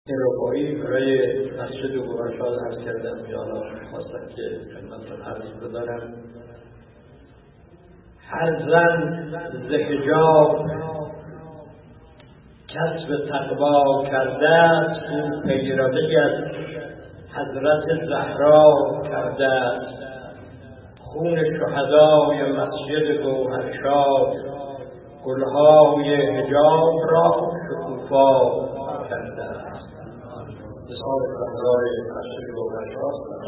این رباعی برای مسجد گوهرشاد عرض کردم یا الله خواستم که خدمتتون عرض بدارم. هر زن ز حجاب کسب تقوا کرده است، او پیروی از حضرت زهرا کرده است. خون شهدای مسجد گوهرشاد گلهای حجاب را شکوفا کرده است. بسیار شهدای مسجد گوهرشاد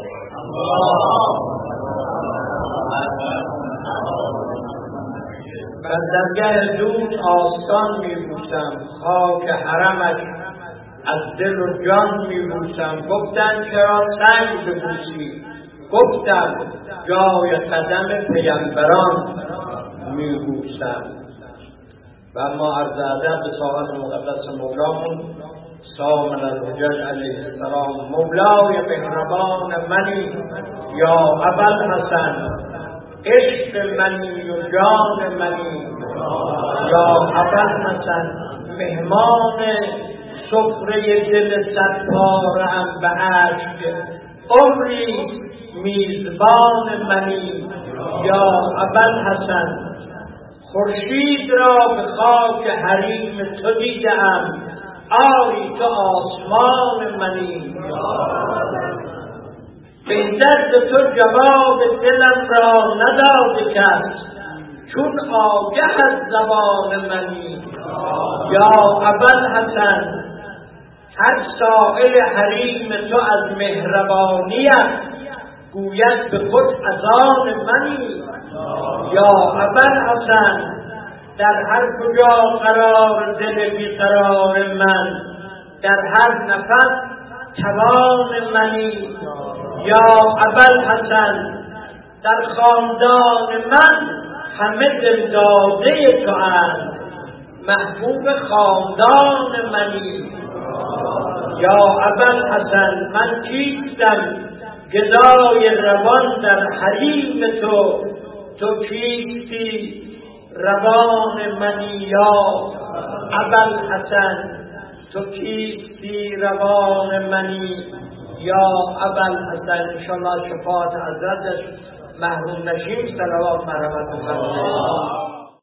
بر درگاه دوست آستان می‌بوسم، خاک حرمش از دل و جان می‌بوسم. گفتن چرا سنگ ببوسی؟ گفتم جای قدم پیامبران می‌بوسم. و اما عرض ادب به صاحب مقدس مولامون سامن الحجج علیه السلام، مولای مهربان منی یا ابوالحسن، عشق منی و جان منی یا ابوالحسن، مهمان سفره دل صدپاره‌ام به اشک، عمری میزبان منی یا ابوالحسن. خورشید را به خاک حریم تو دیدم، آری تو آسمان منی. بهتر ز تو جواب دلم را نداده کس، چون آگه از زبان منی یا ابوالحسن. هر سائل حریم تو از مهربانیت، گوید به خود از آن منی یا ابوالحسن. در هر کجا قرار دل بیقرار من، در هر نفس توان منی یا ابوالحسن. در خاندان من همه دلداده تو اند، محبوب خاندان منی یا ابوالحسن. من کیستم گدای روان در حریم تو، تو کیستی روان منی یا ابوالحسن. تو کیستی روان منی یا ابوالحسن. انشاءالله شفاعت حضرتش محروم نشیم. صلوات مرحمت الله.